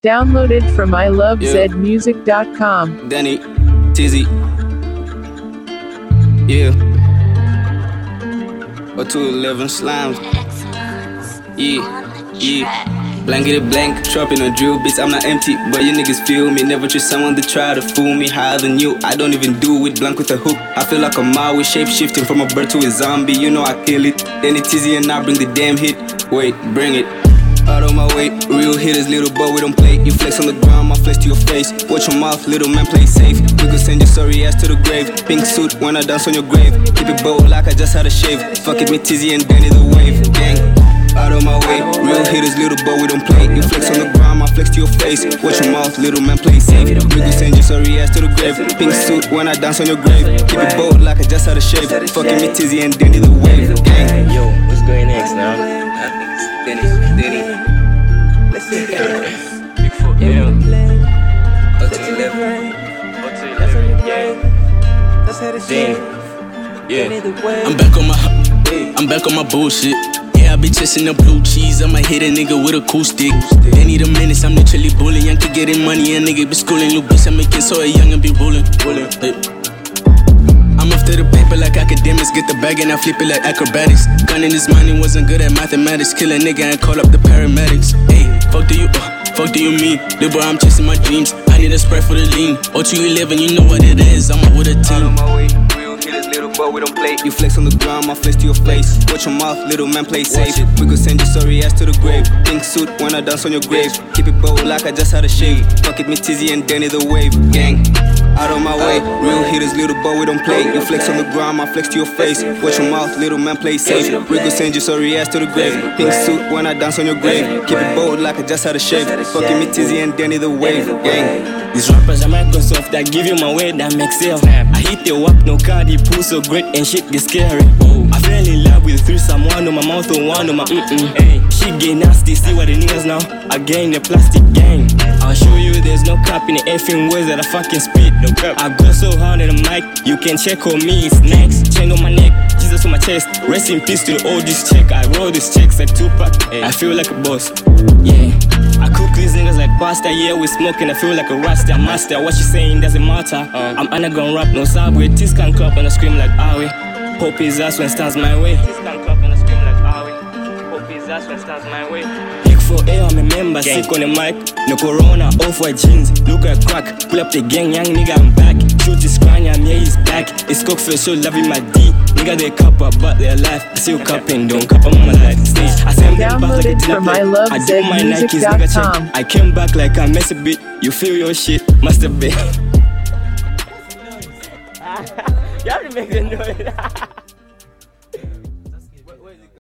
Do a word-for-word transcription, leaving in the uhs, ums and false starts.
Downloaded from I love zed music dot com. Danny, Tizzy, yeah. Or two eleven slimes, yeah, yeah. Blanketed blank, trapping on drill beats. I'm not empty, but you niggas feel me. Never trust someone to try to fool me higher than you. I don't even do it blank with a hook. I feel like a Maui, shape shifting from a bird to a zombie. You know I kill it. Danny, Tizzy, and I bring the damn hit. Wait, bring it. Out of my way, real hitters, little boy, we don't play. You flex on the ground, I flex to your face. Watch your mouth, little man, play safe. We could send your sorry ass to the grave. Pink suit when I dance on your grave. Keep it bold like I just had a shave. Fuck it, me Tizzy and Danny the wave. Gang, out of my way, real hitters, little boy, we don't play. You flex on the ground, I flex to your face. Watch your mouth, little man, play safe. We could send your sorry ass to the grave. Pink suit when I dance on your grave. Keep it bold like I just had a shave. Fuck it, me Tizzy and Danny the wave. Gang, yo, what's going next now? Danny, Danny. Big foot, yeah. Up to eleven. Up to eleven, yeah. Damn. Yeah. I'm back on my, I'm back on my bullshit. Yeah, I be chasing the blue cheese. I'ma hit a nigga with a cool stick. They need a minutes, I'm literally bullying. Young kid getting money, a nigga be schooling. Little bitch, I'm making so a young and be rolling. Hey. I'm after the paper like academics. Get the bag and I flip it like acrobatics. Gunning this money, wasn't good at mathematics. Kill a nigga and call up the paramedics. Hey, fuck do you, uh, fuck do you mean? Little boy, I'm chasing my dreams. I need a Sprite for the lean. O two eleven, you know what it is. I'm out with a team. Out of my way, real hitters, little boy, we don't play. You flex on the ground, I flex to your face. Watch your mouth, little man, play safe. We could send your sorry ass to the grave. Pink suit when I dance on your grave. Keep it bold like I just had a shave. Fuck it, me Tizzy and Danny the wave. Gang. Out of my way, real hitters, little boy, we don't play. You flex on the ground, I flex to your face. Watch your mouth, little man, play safe. We could send your sorry ass to the grave. Pink suit when I dance on your grave. Keep it bold like I just had a shave. Fucking me Tizzy and Danny the wave. Gang. These rappers are Microsoft that give you my way that makes sale. I hit the wap, no card, he pull so great and shit get scary. I fell in love with three, someone on my mouth and one on my mm-mm. Hey, shit get nasty, see what it is now. Again, the plastic gang. I'll show you there's no cap in the effing words that I fucking spit. No cap. I go so hard on the mic, you can check on me, it's next. Chain on my neck, Jesus on my chest. Rest in peace to the oldest check. I roll these checks like Tupac. Hey, I feel like a boss. Yeah. I cook these niggas like pasta, yeah, we smoking, I feel like a rasta master. What you saying doesn't matter. uh, I'm underground rap, no subway. This can clap and I scream like Awe. Pop his ass when stands my way. This can clap and I scream like Awe. Pop his ass when stands my way. Pick for air, I'm a member, gang. Sick on the mic. No corona, off-white jeans. Look at crack, pull up the gang, young nigga, I'm back. Shoot this cranium, yeah, he's back. It's cock for so loving my D. Nigga, they cap up, but they're alive. I see you capping, don't cap on my life. Stage, I say I'm getting back like a dinner plate. I do my Nikes, nigga, check. I came back like I mess a bit. You feel your shit, must have been. You have to make the noise.